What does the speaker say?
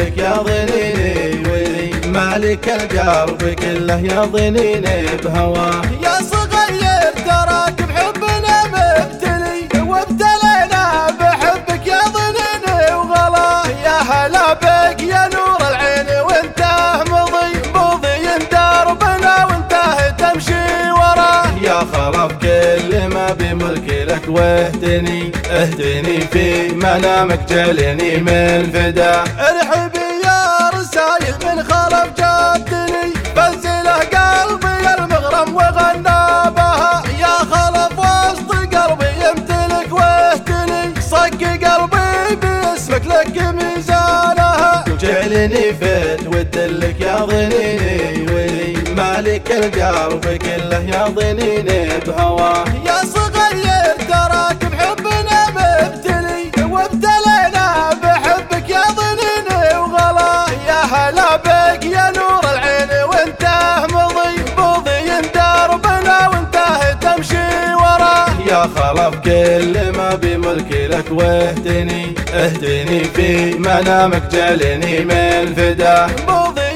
لك يا ظنيني ولي مالك القلب كله يا ظنيني بهواه. يا صغير تراك بحبنا مبتلي وابتلينا بحبك يا ظنيني وغلا. يا هلا بك يا نور العين وانته مضي دربنا وانته تمشي وراه. يا خلف كل ما بملكي لك واهتني في منامك جلني من فدا. ارحبي يا رسايل من خلف جاتني بنزله قلبي المغرم وغنى بها. يا خلف وسط قلبي يمتلك واهتني صك قلبي باسمك لك ميزانها. جعلني فت ودلك يا ظنيني ولي مالك القلب كله يا ظنيني بهواه. يا صغير تراك بحبنا مبتلي وابتلينا بحبك يا ظنيني وغلا. يا هلا بك يا نور العين وانته مضي دربنا وانته تمشي وراه. يا خلف كل ما بملكي لك واهتني في منامك جعلني من فدا.